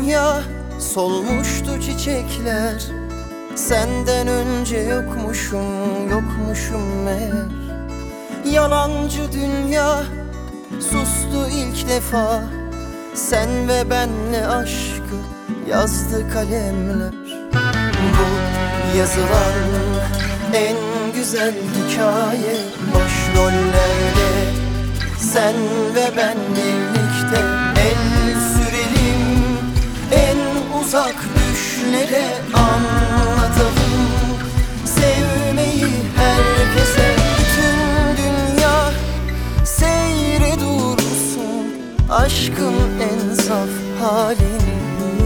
dünya solmuştu çiçekler. Senden önce yokmuşum meğer. Yalancı dünya sustu ilk defa. Sen ve benle aşkı yazdı kalemler. Bu yazılan en güzel hikaye, başrollerde sen ve ben birlikte. El sürelim en uzak düşlere, anlatalım sevmeyi herkese. Bütün dünya seyre dursun aşkın en saf halini.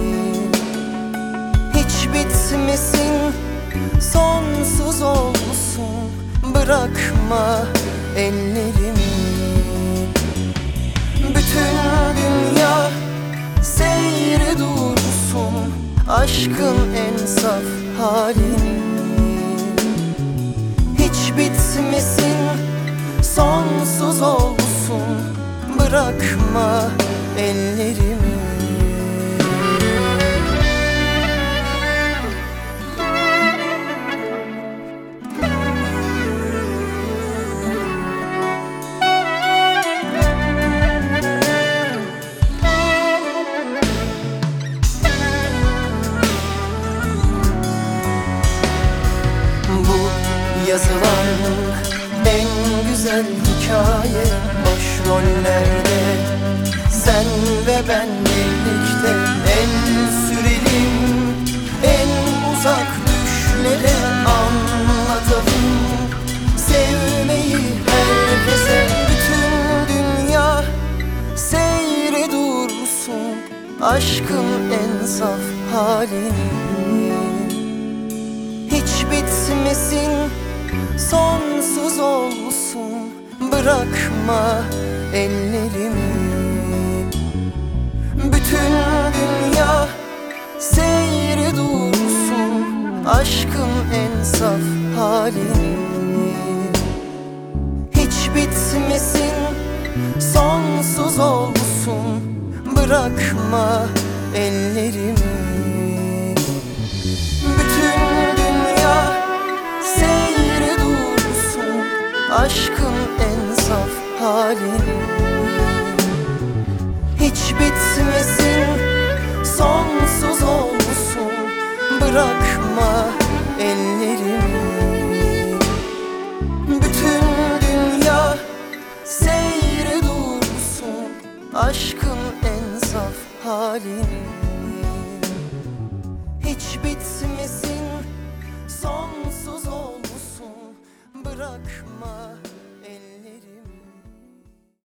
Hiç bitmesin, sonsuz olsun, bırakma ellerimi. Bütün dünya seyre dursun aşkın en saf halini. Hiç bitmesin, sonsuz olsun, bırakma ellerimi. Yazılan en güzel hikaye, başrollerde sen ve ben birlikte. El sürelim en uzak düşlere, anlatalım sevmeyi herkese. Bütün dünya seyre dursun aşkın en saf halini. Hiç bitmesin, sonsuz olsun, bırakma ellerimi. Bütün dünya seyre dursun aşkın en saf halini. Hiç bitmesin, sonsuz olsun, bırakma ellerimi. Aşkın en saf halini. Hiç bitmesin, sonsuz olsun, bırakma ellerimi. Bütün dünya seyre dursun aşkın en saf halini.